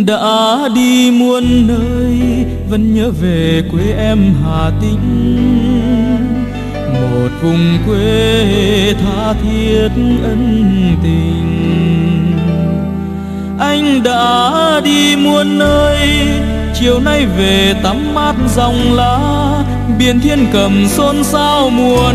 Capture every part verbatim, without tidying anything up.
đã đi muôn nơi vẫn nhớ về quê em Hà Tĩnh, một vùng quê tha thiết ân tình. Anh đã đi muôn nơi, chiều nay về tắm mát dòng lá, biển thiên cầm xôn xao mùa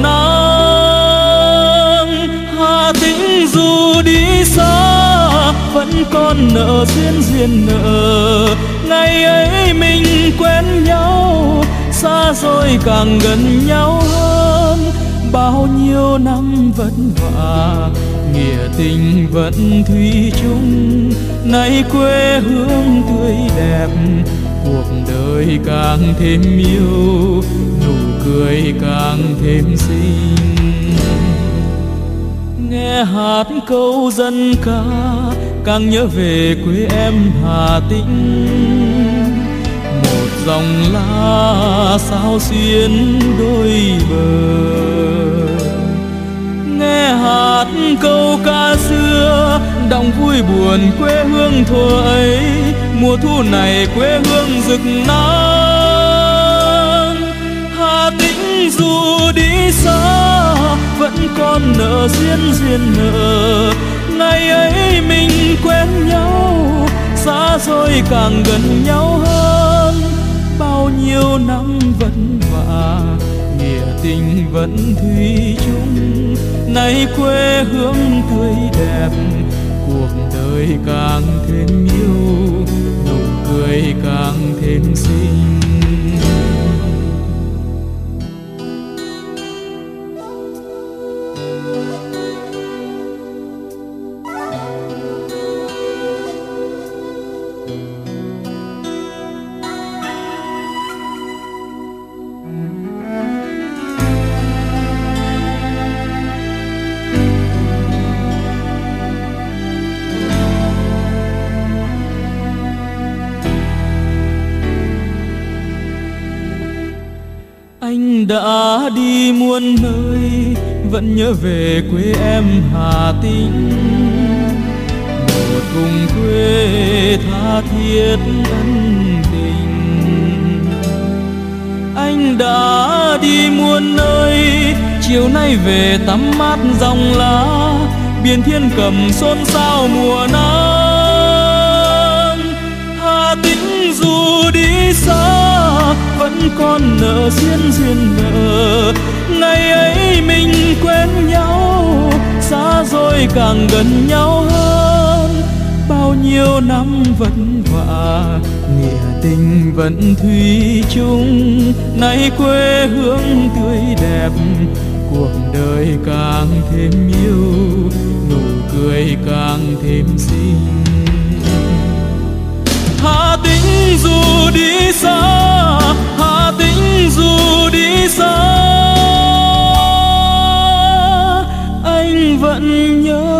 nắng. Hà Tĩnh dù đi xa vẫn còn nợ duyên duyên nợ, ngày ấy mình quen nhau, xa rồi càng gần nhau hơn. Bao nhiêu năm vất vả, nghĩa tình vẫn thủy chung, nay quê hương tươi đẹp, cuộc đời càng thêm yêu, nụ cười càng thêm xinh. Nghe hát câu dân ca càng nhớ về quê em Hà Tĩnh, một dòng lá sao xuyên đôi bờ. Nghe hát câu ca xưa đọng vui buồn quê hương thuở ấy, mùa thu này quê hương rực nắng. Hà Tĩnh dù đi xa vẫn còn nợ duyên duyên nợ, ngày ấy mình quen nhau, xa rồi càng gần nhau hơn. Bao nhiêu năm vất vả, nghĩa tình vẫn thủy chung, nay quê hương tươi đẹp, cuộc đời càng thêm yêu, nụ cười càng thêm xinh. Anh đã đi muôn nơi vẫn nhớ về quê em Hà Tĩnh, một vùng quê tha thiết ân tình. Anh đã đi muôn nơi, chiều nay về tắm mát dòng lá, biển thiên cầm xôn xao mùa nắng. Hà Tĩnh dù đi xa vẫn còn nợ duyên duyên nợ, ngày ấy mình quen nhau, xa rồi càng gần nhau hơn. Bao nhiêu năm vất vả, nghĩa tình vẫn thủy chung, nay quê hương tươi đẹp, cuộc đời càng thêm yêu, nụ cười càng thêm xinh. Hà Tĩnh dù đi xa, Hà Tĩnh dù đi xa, anh vẫn nhớ